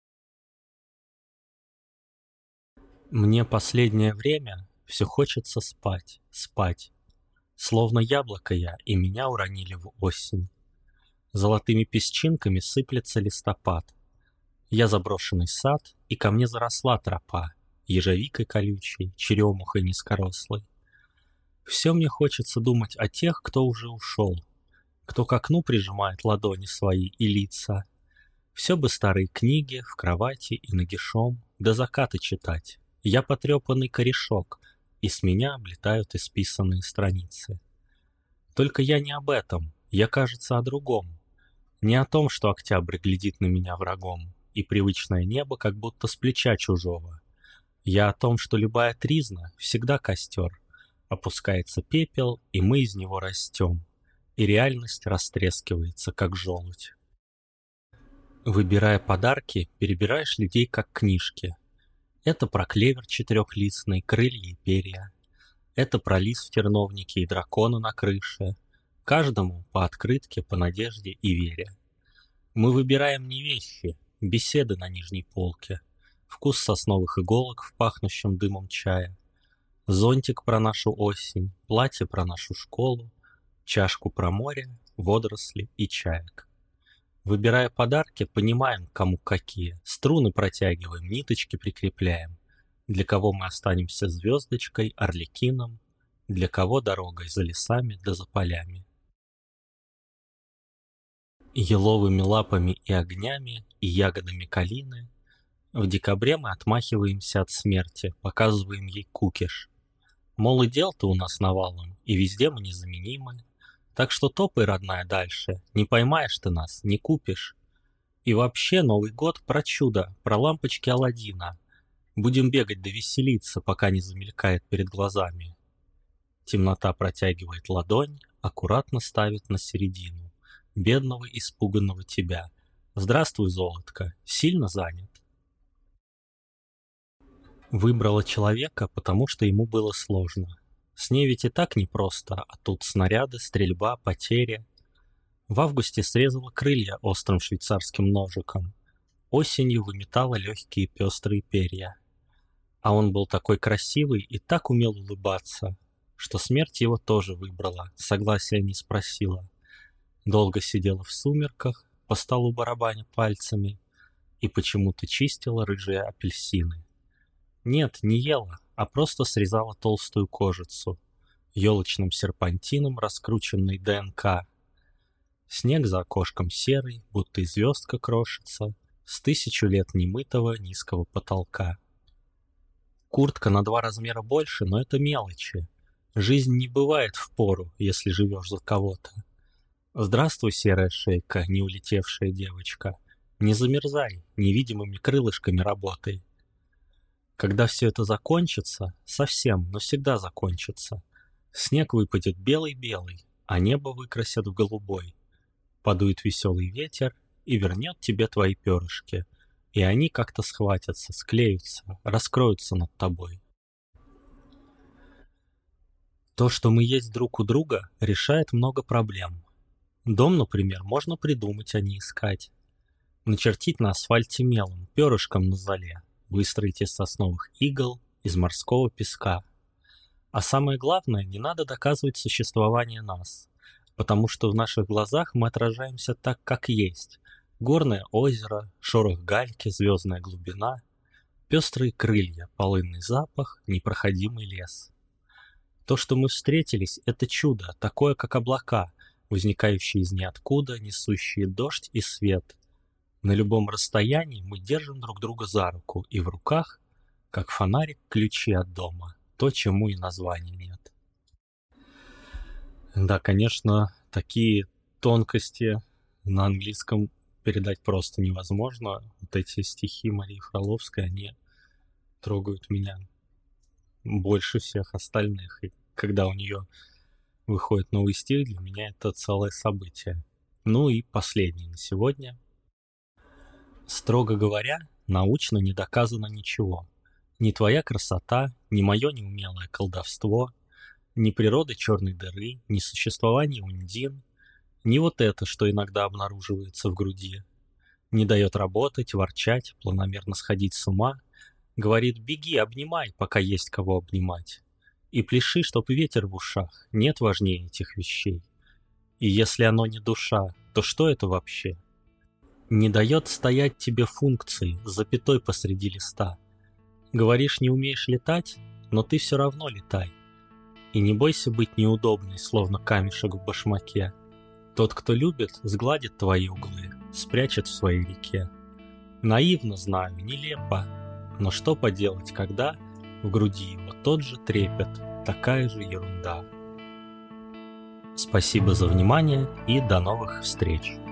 Мне последнее время все хочется спать, спать. Словно яблоко я, и меня уронили в осень. Золотыми песчинками сыплется листопад. Я заброшенный сад, и ко мне заросла тропа, ежевикой колючей, черемухой низкорослой. Все мне хочется думать о тех, кто уже ушел, кто к окну прижимает ладони свои и лица. Все бы старые книги в кровати и нагишом до заката читать. Я потрепанный корешок, и с меня облетают исписанные страницы. Только я не об этом, я, кажется, о другом. Не о том, что октябрь глядит на меня врагом, и привычное небо как будто с плеча чужого. Я о том, что любая тризна всегда костер. Опускается пепел, и мы из него растем, и реальность растрескивается, как желудь. Выбирая подарки, перебираешь людей, как книжки. Это про клевер четырехлистный, крылья и перья. Это про лис в терновнике и дракона на крыше. Каждому по открытке, по надежде и вере. Мы выбираем не вещи, беседы на нижней полке, вкус сосновых иголок в пахнущем дымом чая, зонтик про нашу осень, платье про нашу школу, чашку про море, водоросли и чаек. Выбирая подарки, понимаем, кому какие, струны протягиваем, ниточки прикрепляем, для кого мы останемся звездочкой, орликином, для кого дорогой за лесами да за полями. Еловыми лапами и огнями, и ягодами калины в декабре мы отмахиваемся от смерти, показываем ей кукиш. Мол, и дел-то у нас навалом, и везде мы незаменимы. Так что топай, родная, дальше, не поймаешь ты нас, не купишь. И вообще Новый год про чудо, про лампочки Аладдина. Будем бегать да веселиться, пока не замелькает перед глазами. Темнота протягивает ладонь, аккуратно ставит на середину бедного испуганного тебя. Здравствуй, золотко, сильно занят. Выбрала человека, потому что ему было сложно. С ней ведь и так непросто, а тут снаряды, стрельба, потери. В августе срезала крылья острым швейцарским ножиком. Осенью выметала легкие пестрые перья. А он был такой красивый и так умел улыбаться, что смерть его тоже выбрала, согласия не спросила. Долго сидела в сумерках, по столу барабаня пальцами, и почему-то чистила рыжие апельсины. Нет, не ела, а просто срезала толстую кожицу. елочным серпантином раскрученной ДНК. Снег за окошком серый, будто и звездка крошится, с тысячу лет немытого низкого потолка. Куртка на два размера больше, но это мелочи. Жизнь не бывает впору, если живешь за кого-то. Здравствуй, серая шейка, не улетевшая девочка. Не замерзай, невидимыми крылышками работай. Когда все это закончится, совсем, но всегда закончится, снег выпадет белый-белый, а небо выкрасят в голубой. Подует веселый ветер и вернет тебе твои перышки, и они как-то схватятся, склеются, раскроются над тобой. То, что мы есть друг у друга, решает много проблем. Дом, например, можно придумать, а не искать. Начертить на асфальте мелом, перышком на золе, выстроить из сосновых игл, из морского песка. А самое главное, не надо доказывать существование нас, потому что в наших глазах мы отражаемся так, как есть. Горное озеро, шорох гальки, звездная глубина, пестрые крылья, полынный запах, непроходимый лес. То, что мы встретились, это чудо, такое, как облака, возникающие из ниоткуда, несущие дождь и свет. На любом расстоянии мы держим друг друга за руку, и в руках, как фонарик, ключи от дома, то, чему и названия нет. Да, конечно, такие тонкости на английском передать просто невозможно. Вот эти стихи Марии Фроловской, они трогают меня больше всех остальных. И когда у нее выходит новый стих, для меня это целое событие. Ну и последний на сегодня. Строго говоря, научно не доказано ничего. Ни твоя красота, ни мое неумелое колдовство, ни природа черной дыры, ни существование Ундин, ни вот это, что иногда обнаруживается в груди. Не дает работать, ворчать, планомерно сходить с ума. Говорит: беги, обнимай, пока есть кого обнимать. И пляши, чтоб ветер в ушах, нет важнее этих вещей. И если оно не душа, то что это вообще? Не дает стоять тебе функции, запятой посреди листа. Говоришь, не умеешь летать, но ты все равно летай. И не бойся быть неудобной, словно камешек в башмаке. Тот, кто любит, сгладит твои углы, спрячет в своей реке. Наивно, знаю, нелепо, но что поделать, когда в груди его тот же трепет, такая же ерунда. Спасибо за внимание и до новых встреч!